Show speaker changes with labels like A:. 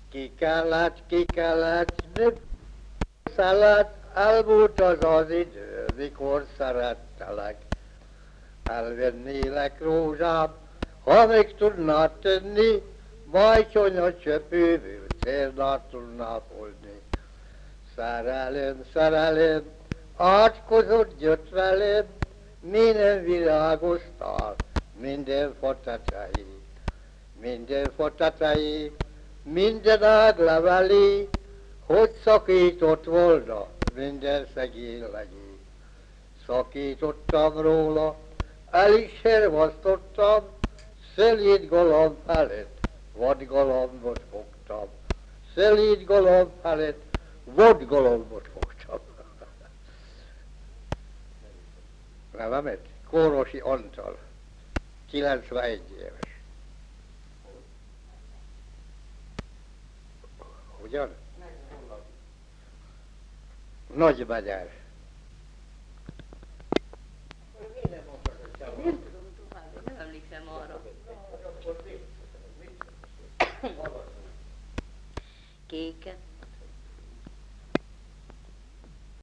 A: Ki kellett, elmúlt az idő, mikor szerettelek. Elvennélek rózsám, ha még tudnád tenni, majd csonyos csöpőből célnát tudnál foldni. Szerelem, átkozott jött velem, minden virágoztál, minden fa tetejé, minden ág levelé, hogy szakított volna minden szegény legyé. Szakítottam róla, el is hervasztottam, szelíd galamb felett, vadgalambot fogtam. Szelíd galamb felett, vadgalambot fogtam. Nevemet? Kórosi Antal, 91 éves. Ugyan? Nagymegyár.
B: Nem tudom tovább, nem emlékszem arra. Kéket